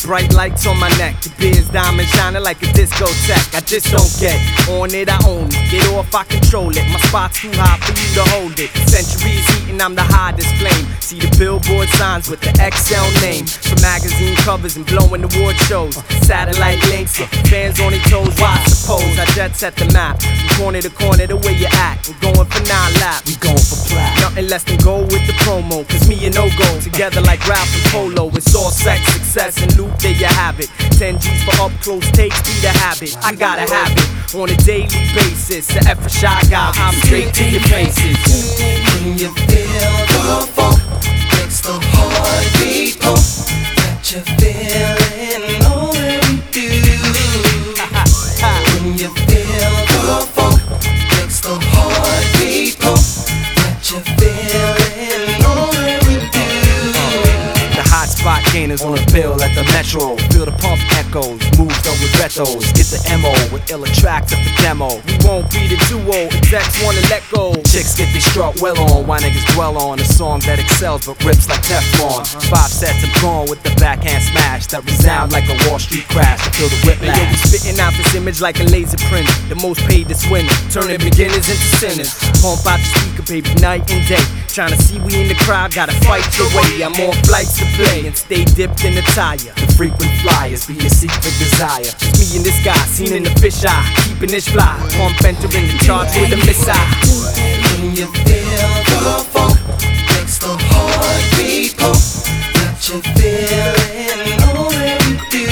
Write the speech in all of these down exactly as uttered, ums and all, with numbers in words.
bright lights on my neck. The beer's diamond shining like a discotheque. I just don't get on it, I own it. Get off, I control it. My spot's too hot for you to hold it. Centuries heating, I'm the hottest flame. See the billboard signs with the X L name. For magazine covers and blowing award shows. Satellite links, fans on their toes. Why I suppose I jet set the map. From corner to corner, the way you act. We're going for nine laps. We going for plat. Nothing less than go with the promo. Cause me and No-Go together like Ralph and Polo. It's all sex, success, and loot, there you have it. ten G's for up close takes, be the habit. I gotta have it on a daily basis. The F a shy guy, I'm straight to your faces. When you feel the funk, makes the heartbeat pump. That you're feeling all that we do. When you feel the funk, makes the heartbeat pump. That you're feeling all that we do. The hot spot gainers on the bill at the Metro. Feel the pump echoes, moves up with retos. Get the M O with ill attractive for demo. We won't be the duo, execs wanna let go. Chicks get they struck well on, why niggas dwell on a song that excels but rips like Teflon. Five sets I'm gone with the backhand smash that resound like a Wall Street crash. I feel the whiplash. Yo, we spitting out this image like a laser printer. The most paid this winner, turning beginners into sinners. Pump out the speaker, baby, night and day. Trying to see we in the crowd, gotta fight your way. I'm on flights to play and stay dipped in the tire. The frequent flyers be your secret desire. Just me and this guy, seen in the fish eye, keeping this fly. Pump entering the charts with a missile. When you feel the funk, makes the heartbeat pump. That you're feeling all that we do.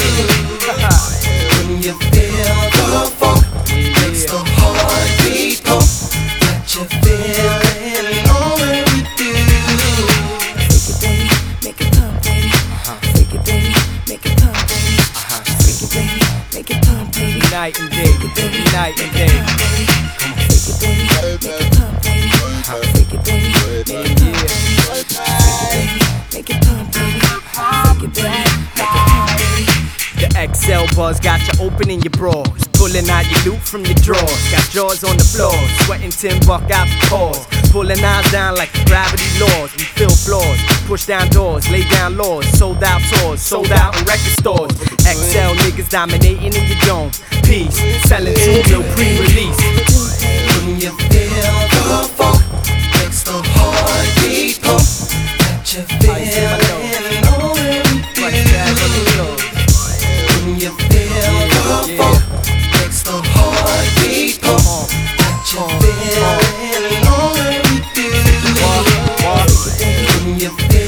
When you feel the funk, makes the heartbeat pump. That you're feeling all that we do. Freak it, baby, make it pump, baby. Freak it, baby, make it pump, baby. Freak it, baby, make it pump, baby. Night and day, baby, night and day. Freak it, baby, make it pump, baby. Freak it, baby, make it pump, baby. Freak it, baby, make it pump, baby. Freak it, baby, make it pump, baby. The X L buzz got you opening your bras, pulling out your loot from your drawers. Got jaws on the floor, sweating tin buck out the pores. Pulling eyes down like gravity laws. We fill floors, push down doors, lay down laws. Sold out tours, sold out in record stores. X L niggas dominating in your dome. Peace, selling two mil pre-release. When you feel the funk, makes the heartbeat pump. That you're feeling all that we do. When you feel the funk, makes the heartbeat pump. That you're feeling all that we do. When you feel